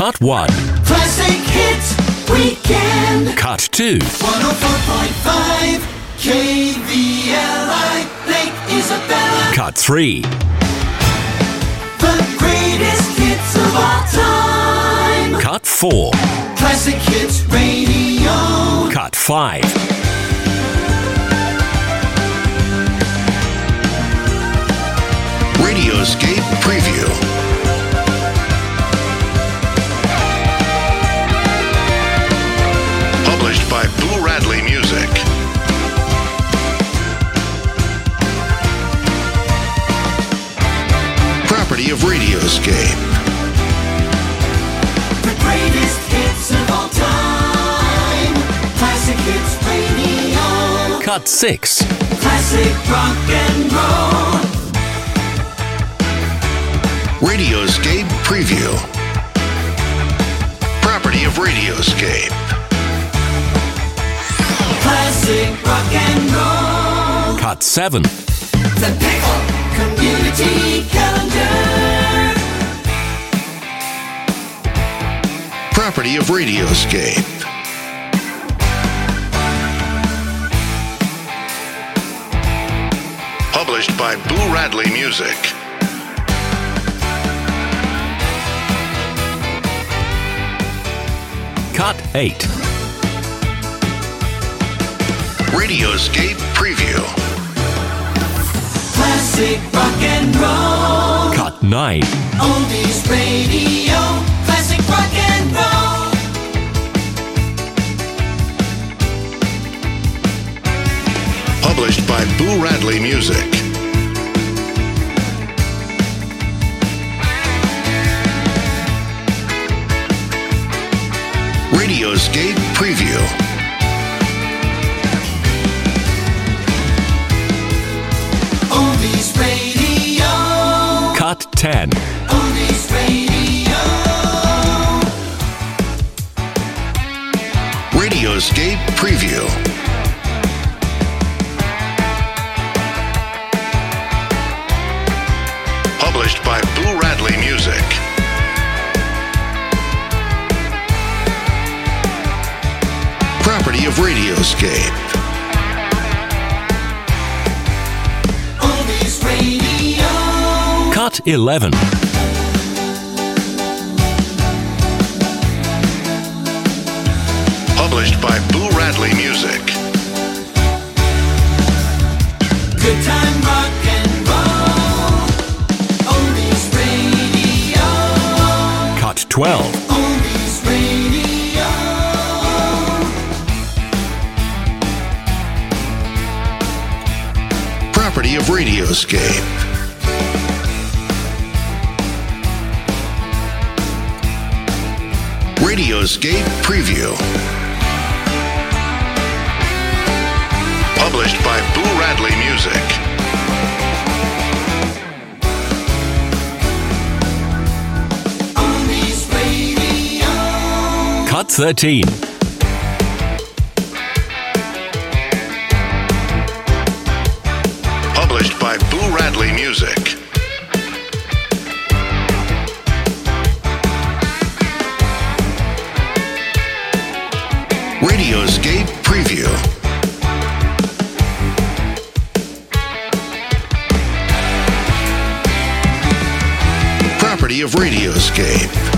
Cut 1. Classic Hits Weekend. Cut 2. 104.5 KVLI Lake Isabella. Cut 3. The greatest hits of all time. Cut 4. Classic Hits Radio. Cut 5. Radioscape Preview. Published by Boo Radley Music. Property of Radioscape. The greatest hits of all time. Classic Hits Radio. Cut 6. Classic rock and roll. Radioscape Preview. Property of Radioscape. Classic rock and roll. Cut 7. The Pickle Community Calendar. Property of Radioscape. Published by Boo Radley Music. Cut 8. Radioscape Preview. Classic rock and roll. Cut 9. Oldies Radio. Classic rock and roll. Published by Boo Radley Music. Radioscape Preview. Oldies Radio. Cut 10. Oldies Radio. Radioscape Preview. Published by Boo Radley Music. Property of Radioscape. Oldies Radio. Cut 11. Published by Boo Radley Music. Good time rock and roll. Oldies Radio. Cut 12. Oldies Radio. Property of Radioscape. Radioscape Preview. Published by Boo Radley Music. Oldies Radio. Cut 13. Published by Boo Radley Music. Radioscape Preview. Property of Radioscape.